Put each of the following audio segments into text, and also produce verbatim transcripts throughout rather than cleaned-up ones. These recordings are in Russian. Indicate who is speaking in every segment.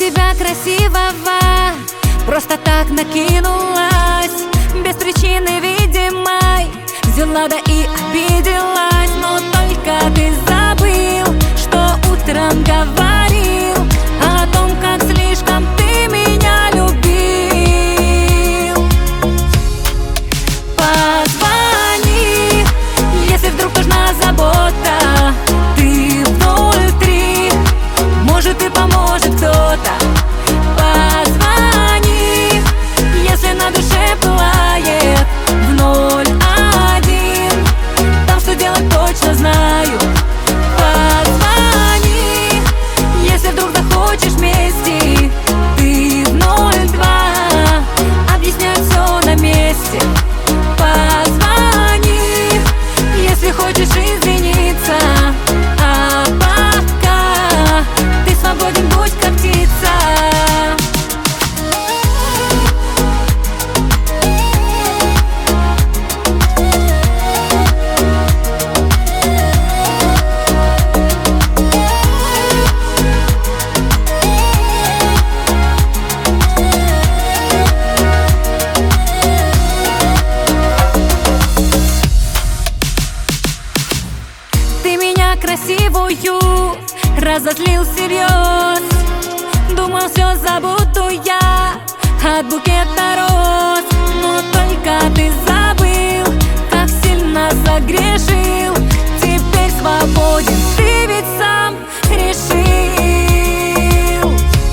Speaker 1: тебя красивого просто так накинулась, без причины видимой взяла да и обиделась. Но только ты забыл, что утром говорил о том, как слишком ты меня любил. Позвони, если вдруг нужна забота. Ты в ноль три, может и поможет кто-то. Позвони, если на душе пылает. В ноль один, там что делать точно знаю. Позвони, если вдруг захочешь вместе. Ты в ноль два, объясняю все на месте. Позвони, если хочешь извиниться. А пока ты свободен, будь как птица. Ты меня красивую разозлил всерьез. Думал, все забуду я от букета роз. Но только ты забыл, как сильно согрешил. Теперь свободен, ты ведь сам решил.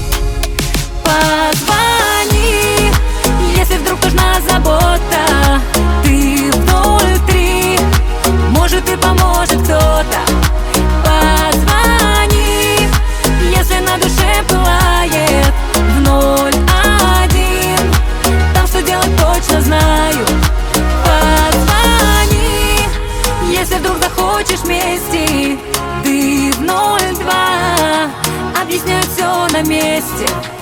Speaker 1: Позвони, если вдруг нужна забота. Ты в ноль три, может и поможет кто-то. Позвони, если на душе пылает. В ноль один, там что делать точно знаю. Позвони, если вдруг захочешь вместе. Ты в ноль два, объясняю все на месте.